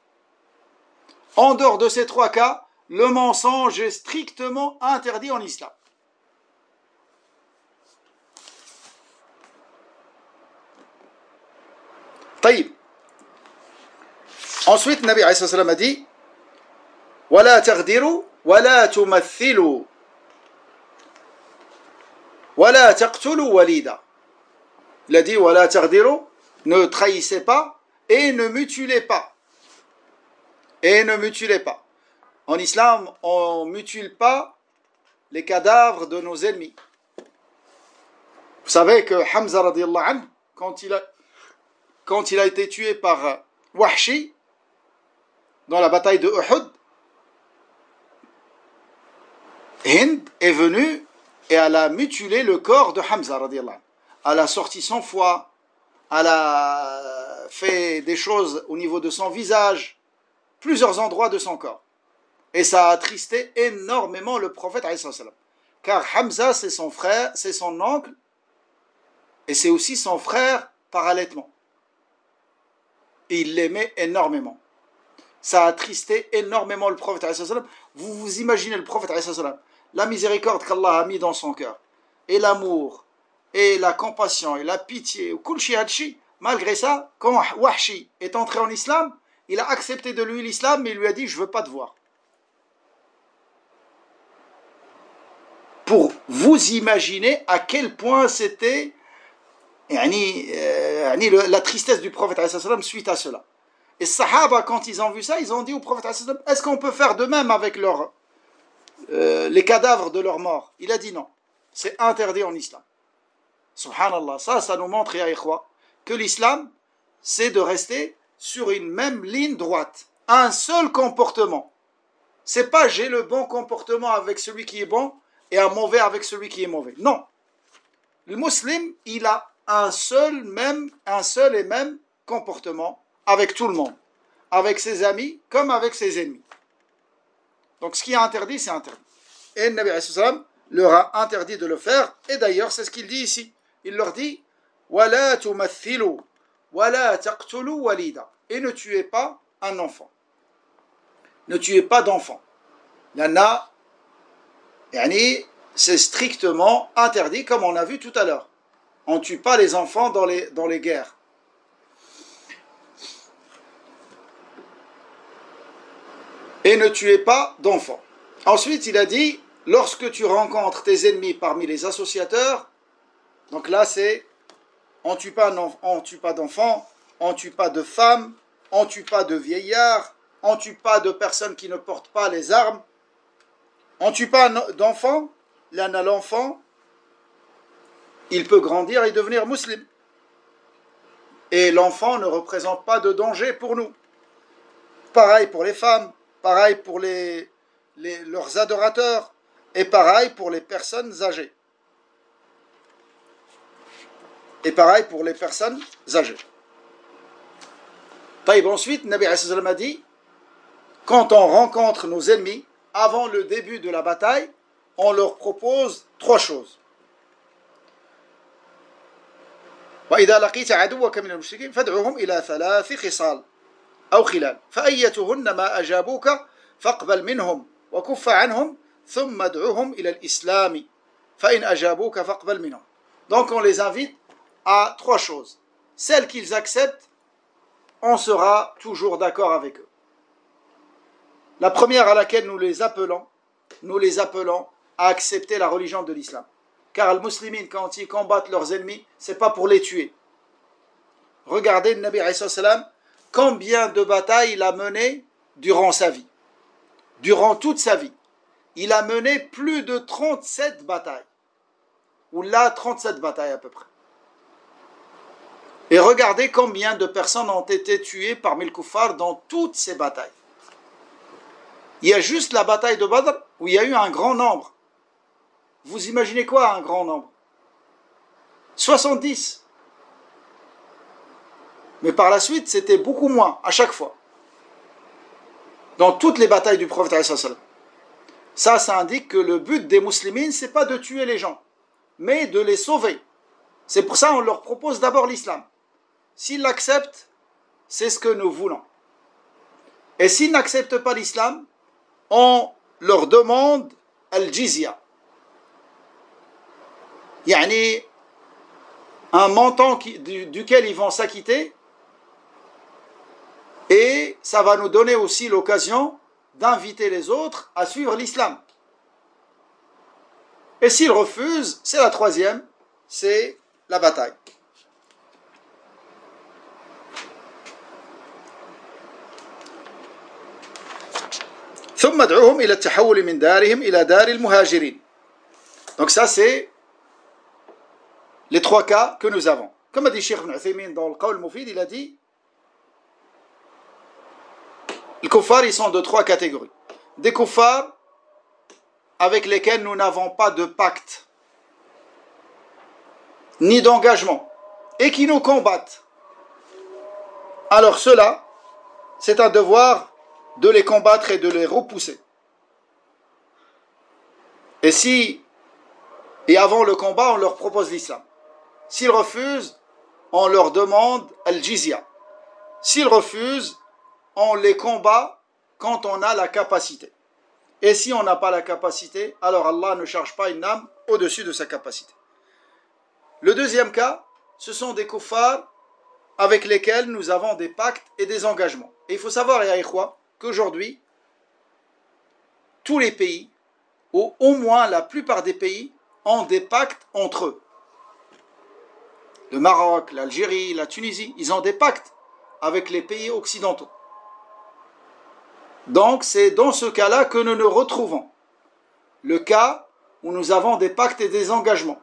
En dehors de ces trois cas, le mensonge est strictement interdit en islam. طيب. Ensuite, Nabi alayhi salam a dit ولا تغدروا ولا تمثلوا ولا تقتلوا وليدا. Il a dit ولا تغدروا, ne trahissez pas et ne mutilez pas. Et ne mutilez pas. En islam, on ne mutile pas les cadavres de nos ennemis. Vous savez que Hamza radiallahu anhu, quand il a quand il a été tué par Wahshi dans la bataille de Uhud, Hind est venue et elle a mutilé le corps de Hamza radiallahu anhu. Elle a sorti son foie, elle a fait des choses au niveau de son visage, plusieurs endroits de son corps. Et ça a attristé énormément le prophète alayhi salam. Car Hamza c'est son frère, c'est son oncle, et c'est aussi son frère par allaitement. Et il l'aimait énormément. Ça a attristé énormément le prophète alayhi salam. Vous vous imaginez le prophète alayhi salam, la miséricorde qu'Allah a mis dans son cœur, et l'amour, et la compassion, et la pitié, malgré ça, quand Wahshi est entré en islam, il a accepté de lui l'islam, mais il lui a dit, je ne veux pas te voir. Pour vous imaginer à quel point c'était yani, euh, yani, le, la tristesse du prophète suite à cela. Et les Sahaba, quand ils ont vu ça, ils ont dit au prophète, est-ce qu'on peut faire de même avec leur, euh, les cadavres de leurs morts? Il a dit non, c'est interdit en islam. Subhanallah, ça, ça nous montre, ya ikhwa, que l'islam, c'est de rester sur une même ligne droite. Un seul comportement. C'est pas j'ai le bon comportement avec celui qui est bon et un mauvais avec celui qui est mauvais. Non. Le musulman, il a un seul, même, un seul et même comportement avec tout le monde. Avec ses amis comme avec ses ennemis. Donc ce qui est interdit, c'est interdit. Et le Nabi alayhi salam leur a interdit de le faire. Et d'ailleurs, c'est ce qu'il dit ici. Il leur dit وَلَا تُمَثِّلُوا وَلَا تَقْتُلُوا وَلِيدًا. Et ne tuez pas un enfant. Ne tuez pas d'enfant. Il y en a, yani, c'est strictement interdit, comme on a vu tout à l'heure. On ne tue pas les enfants dans les, dans les guerres. Et ne tuez pas d'enfants. Ensuite, il a dit, lorsque tu rencontres tes ennemis parmi les associateurs, donc là c'est, on ne tue pas d'enfants, on ne tue pas de femmes, on ne tue pas de vieillards, on ne tue pas de personnes qui ne portent pas les armes, on ne tue pas d'enfants. Là, l'enfant, il peut grandir et devenir musulman. Et l'enfant ne représente pas de danger pour nous. Pareil pour les femmes, pareil pour les, les, leurs adorateurs, et pareil pour les personnes âgées. Et pareil pour les personnes âgées. Taïb, ensuite, Nabi alayhi salam a dit, quand on rencontre nos ennemis, avant le début de la bataille, on leur propose trois choses. وإذا لقيت عدوك من المشركين فادعوهم إلى ثلاث خصال أو خلال فأيتهن ما أجابوك فاقبل منهم وكف عنهم ثم ادعوهم إلى الإسلام فإن أجابوك فاقبل منهم. Donc on les invite à trois choses. Celles qu'ils acceptent, on sera toujours d'accord avec eux. La première à laquelle nous les appelons, nous les appelons à accepter la religion de l'islam. Car les musulmans, quand ils combattent leurs ennemis, ce n'est pas pour les tuer. Regardez le Nabi alayhi salam, combien de batailles il a mené durant sa vie. Durant toute sa vie. Il a mené plus de trente-sept batailles. ou là trente-sept batailles à peu près. Et regardez combien de personnes ont été tuées parmi le kuffar dans toutes ces batailles. Il y a juste la bataille de Badr où il y a eu un grand nombre. Vous imaginez quoi un grand nombre? soixante-dix. Mais par la suite, c'était beaucoup moins, à chaque fois. Dans toutes les batailles du prophète. Ça, ça indique que le but des musulmans, ce n'est pas de tuer les gens, mais de les sauver. C'est pour ça qu'on leur propose d'abord l'islam. S'ils l'acceptent, c'est ce que nous voulons. Et s'ils n'acceptent pas l'islam, on leur demande al-jizya. Yani, un montant qui, du, duquel ils vont s'acquitter, et ça va nous donner aussi l'occasion d'inviter les autres à suivre l'islam. Et s'ils refusent, c'est la troisième, c'est la bataille. ثم ادعوهم إلى التحول من دارهم إلى دار المهاجرين. Donc ça c'est les trois cas que nous avons. Comme a dit Cheikh Ibn Uthaymin dans le Qawl Mufid, il a dit les kuffars, ils sont de trois catégories. Des kuffars avec lesquels nous n'avons pas de pacte, ni d'engagement, et qui nous combattent. Alors ceux-là, c'est un devoir de les combattre et de les repousser. Et si, et avant le combat, on leur propose l'islam. S'ils refusent, on leur demande al-jizya. S'ils refusent, on les combat quand on a la capacité. Et si on n'a pas la capacité, alors Allah ne charge pas une âme au-dessus de sa capacité. Le deuxième cas, ce sont des kuffars avec lesquels nous avons des pactes et des engagements. Et il faut savoir, ya ikhwa, qu'aujourd'hui, tous les pays, ou au moins la plupart des pays, ont des pactes entre eux. Le Maroc, l'Algérie, la Tunisie, ils ont des pactes avec les pays occidentaux. Donc c'est dans ce cas-là que nous nous retrouvons. Le cas où nous avons des pactes et des engagements.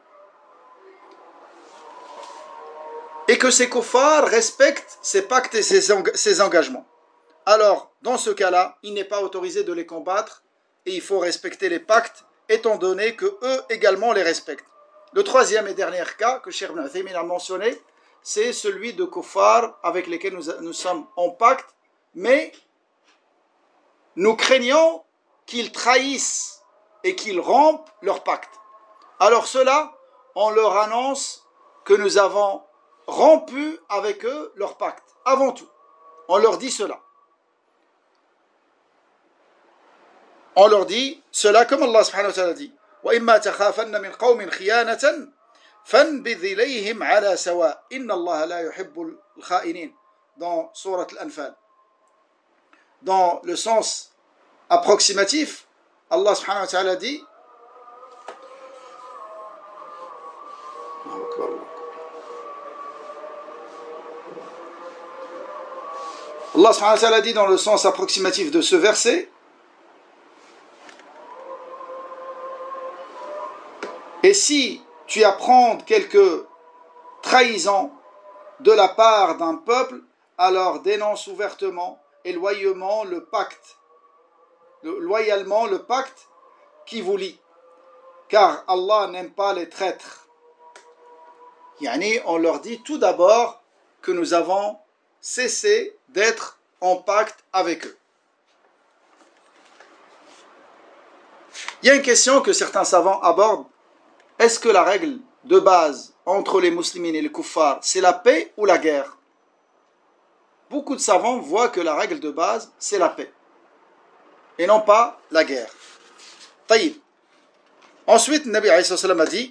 Et que ces kuffars respectent ces pactes et ces, eng- ces engagements. Alors, dans ce cas-là, il n'est pas autorisé de les combattre et il faut respecter les pactes, étant donné que eux également les respectent. Le troisième et dernier cas que Cheikh Ibn Uthaymin a mentionné, c'est celui de kuffars avec lesquels nous, nous sommes en pacte, mais nous craignons qu'ils trahissent et qu'ils rompent leur pacte. Alors ceux-là, on leur annonce que nous avons rompu avec eux leur pacte. Avant tout, on leur dit cela. On leur dit cela comme Allah subhanahu wa ta'ala dit. وَإِمَّا تَخَافَنَّ مِنْ قَوْمٍ خِيَانَةً فَانْبِذْ إِلَيْهِمْ عَلَى سَوَاءٍ إِنَّ اللَّهَ لَا يُحِبُّ الْخَائِنِينَ. Dans Sourate Al-Anfal. Dans le sens approximatif, Allah subhanahu wa ta'ala dit Allah subhanahu wa ta'ala dit dans le sens approximatif de ce verset: et si tu apprends quelques trahisons de la part d'un peuple, alors dénonce ouvertement et loyalement le pacte, loyalement le pacte qui vous lie, car Allah n'aime pas les traîtres. Yani, on leur dit tout d'abord que nous avons cessé d'être en pacte avec eux. Il y a une question que certains savants abordent. Est-ce que la règle de base entre les musulmans et les kuffars, c'est la paix ou la guerre? Beaucoup de savants voient que la règle de base, c'est la paix, et non pas la guerre. Taïb. Ensuite, le Nabi alayhi salam a dit: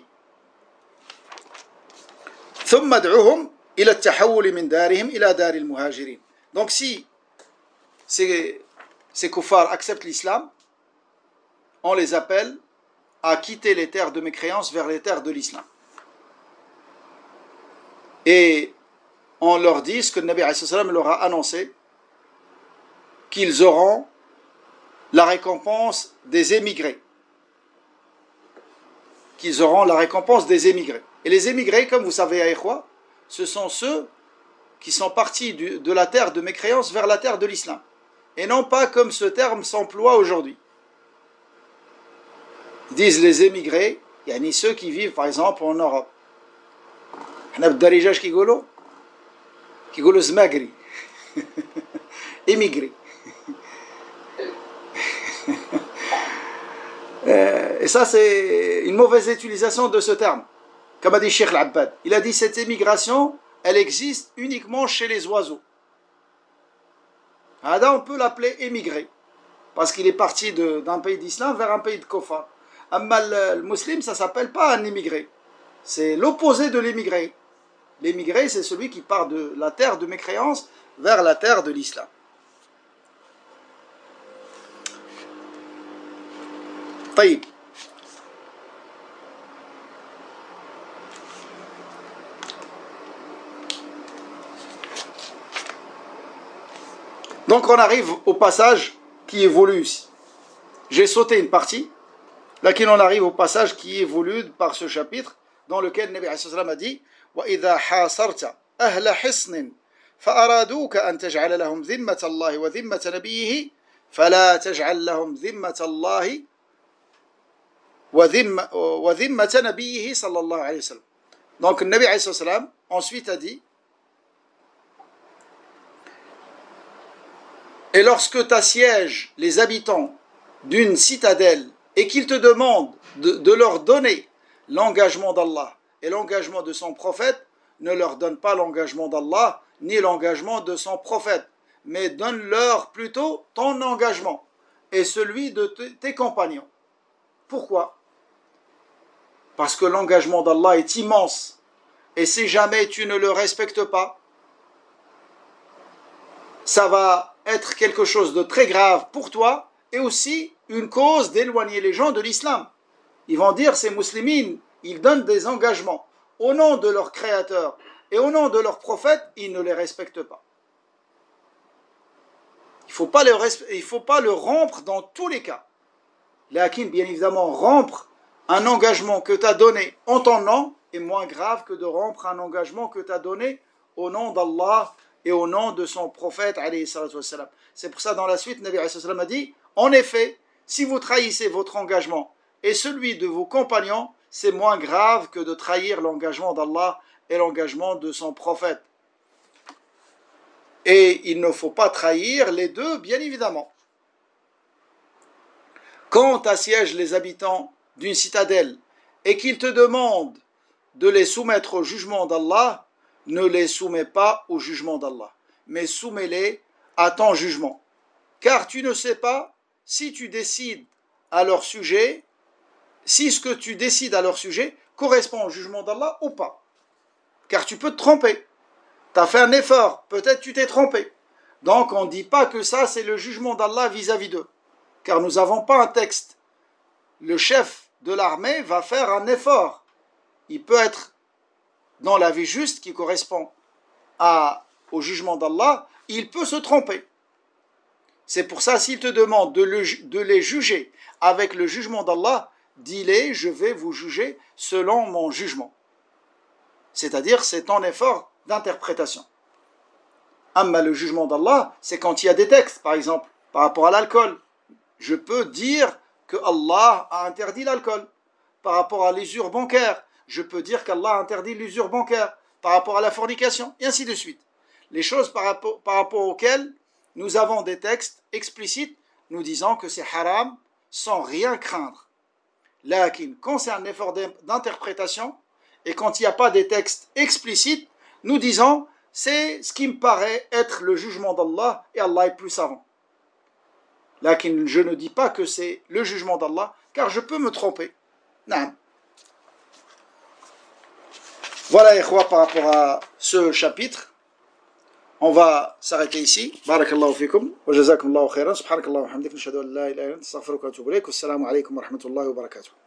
ثم ادعوهم إلى التحول من دارهم إلى دار المهاجرين. Donc si ces, ces kuffars acceptent l'islam, on les appelle à quitter les terres de mécréance vers les terres de l'islam. Et on leur dit ce que le Nabi alayhi salam leur a annoncé, qu'ils auront la récompense des émigrés. qu'ils auront la récompense des émigrés. Et les émigrés, comme vous savez, Aïkhwa, ce sont ceux qui sont partis du, de la terre de mécréance vers la terre de l'islam. Et non pas comme ce terme s'emploie aujourd'hui. Ils disent les émigrés, il y a ni ceux qui vivent par exemple en Europe. حنا بالدارجة qui يقولوا كيقولوا زماقري émigrés. Et ça c'est une mauvaise utilisation de ce terme. Comme a dit Cheikh Al-Abbad, il a dit cette émigration, elle existe uniquement chez les oiseaux. Ada, on peut l'appeler émigré, parce qu'il est parti d'un pays d'islam vers un pays de kofar. Amma le, le musulman, ça ne s'appelle pas un émigré. C'est l'opposé de l'émigré. L'émigré, c'est celui qui part de la terre de mécréance vers la terre de l'islam. طيب. Donc on arrive au passage qui évolue ici. J'ai sauté une partie, là on arrive au passage qui évolue par ce chapitre, dans lequel Nabi alayhi salam a dit وَإِذَا حَاصَرْتَ أَهْلَ حِصْنٍ فَأَرَادُوكَ أَن تَجْعَلَ لَهُمْ ذِمَّةَ اللَّهِ وَذِمَّةَ نَبِيِّهِ فَلَا تَجْعَلْ لَهُمْ ذِمَّةَ اللَّهِ وَذِمَّةَ نَبِيِّهِ صلى الله عليه وسلم. Donc le Nabi alayhi salam ensuite a dit et lorsque tu assièges les habitants d'une citadelle et qu'ils te demandent de, de leur donner l'engagement d'Allah et l'engagement de son prophète, ne leur donne pas l'engagement d'Allah ni l'engagement de son prophète, mais donne-leur plutôt ton engagement et celui de tes compagnons. Pourquoi? Parce que l'engagement d'Allah est immense et si jamais tu ne le respectes pas, ça va être quelque chose de très grave pour toi et aussi une cause d'éloigner les gens de l'islam. Ils vont dire, ces musulmans, ils donnent des engagements au nom de leur créateur et au nom de leur prophète, ils ne les respectent pas. Il ne faut pas le, il faut pas le rompre dans tous les cas. Lakin, bien évidemment, rompre un engagement que tu as donné en ton nom est moins grave que de rompre un engagement que tu as donné au nom d'Allah et au nom de son prophète alayhi salatu wassalam. C'est pour ça dans la suite Nabi alayhi salatu wassalam a dit en effet, si vous trahissez votre engagement et celui de vos compagnons, c'est moins grave que de trahir l'engagement d'Allah et l'engagement de son prophète. Et il ne faut pas trahir les deux, bien évidemment. Quand tu assièges les habitants d'une citadelle et qu'ils te demandent de les soumettre au jugement d'Allah, ne les soumets pas au jugement d'Allah, mais soumets-les à ton jugement. Car tu ne sais pas si tu décides à leur sujet, si ce que tu décides à leur sujet correspond au jugement d'Allah ou pas. Car tu peux te tromper. Tu as fait un effort, peut-être tu t'es trompé. Donc on ne dit pas que ça c'est le jugement d'Allah vis-à-vis d'eux. Car nous n'avons pas un texte. Le chef de l'armée va faire un effort. Il peut être dans la vie juste qui correspond à, au jugement d'Allah, il peut se tromper. C'est pour ça, s'il te demande de, le, de les juger avec le jugement d'Allah, dis-les, je vais vous juger selon mon jugement. C'est-à-dire, c'est ton effort d'interprétation. Amma le jugement d'Allah, c'est quand il y a des textes, par exemple, par rapport à l'alcool. Je peux dire que Allah a interdit l'alcool. Par rapport à l'usure bancaire, je peux dire qu'Allah a interdit l'usure bancaire. Par rapport à la fornication, et ainsi de suite. Les choses par rapport, par rapport auxquelles nous avons des textes explicites, nous disons que c'est haram sans rien craindre. Lakin, quand c'est un effort d'interprétation, et quand il n'y a pas des textes explicites, nous disons, c'est ce qui me paraît être le jugement d'Allah, et Allah est plus savant. Lakin, je ne dis pas que c'est le jugement d'Allah, car je peux me tromper. Non. Voilà, ikhwa, par rapport à ce chapitre. On va s'arrêter ici. Barakallahu fikum, wa jazakumullahu khairan, subhanakallahu wa hamdika, nashhadu an la ilaha illa anta, astaghfiruka wa atubu ilayk. Wassalamu alaykum wa rahmatullahi wa barakatuh.